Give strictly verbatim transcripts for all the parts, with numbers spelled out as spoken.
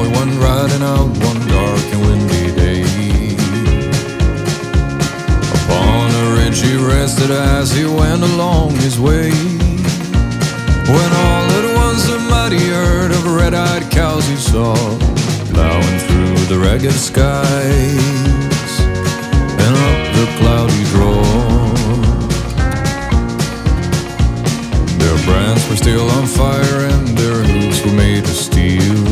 cowboy went riding out one dark and windy day. Upon a ridge he rested as he went along his way, when all at once a mighty herd of red-eyed cows he saw, plowing through the ragged skies and up the cloudy draw. Their brands were still on fire and their hooves were made of steel.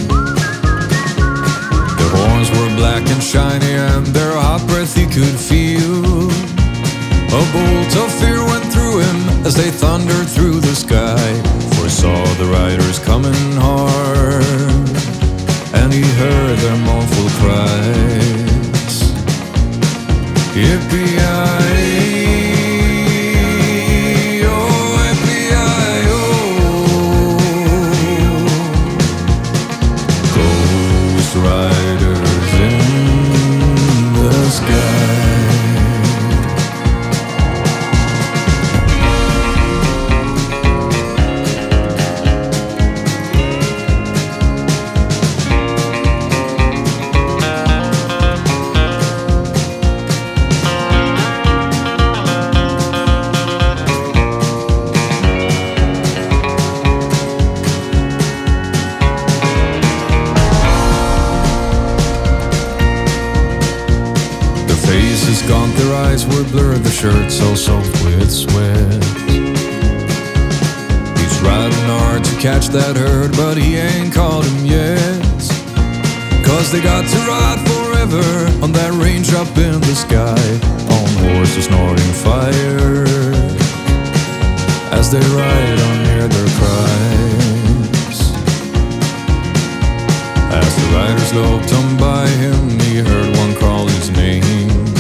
Their horns were black and shiny and their hot breath he could feel. A bolt of fear went through him as they thundered through the sky, for he saw the riders coming hard, and he heard their mournful cries. Yippee-yi-yi, oh, yippee-yi-yo, ghost riders in the sky. Faces gaunt, their eyes were blurred, their shirts all soaked with sweat. He's riding hard to catch that herd, but he ain't caught him yet. Cause they got to ride forever on that range up in the sky, on horses snorting fire, as they ride on near their cries. As the riders loped on by him, he heard one call his name.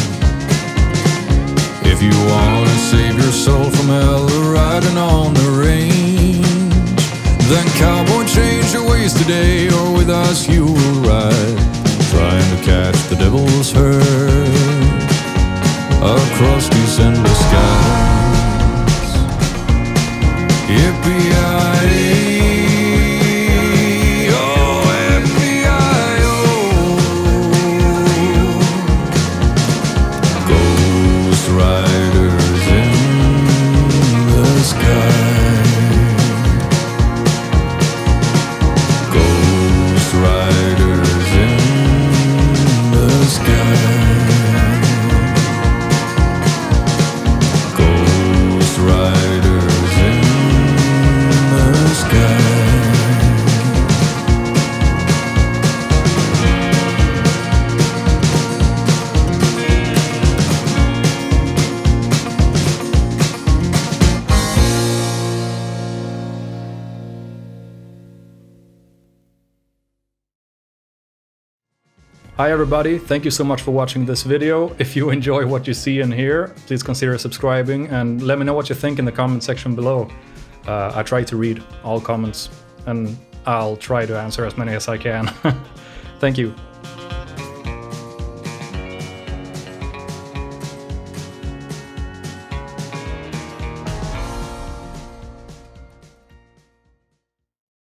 If you wanna save your soul from hell, riding on the range, then cowboy, change your ways today, or with us you will ride, trying to catch the devil's herd across these endless skies. Yippee-yi-yi, riders in the sky, ghost riders in the sky, ghost riders in the sky. Hi everybody, thank you so much for watching this video. If you enjoy what you see and hear, please consider subscribing and let me know what you think in the comment section below. Uh, I try to read all comments and I'll try to answer as many as I can. Thank you.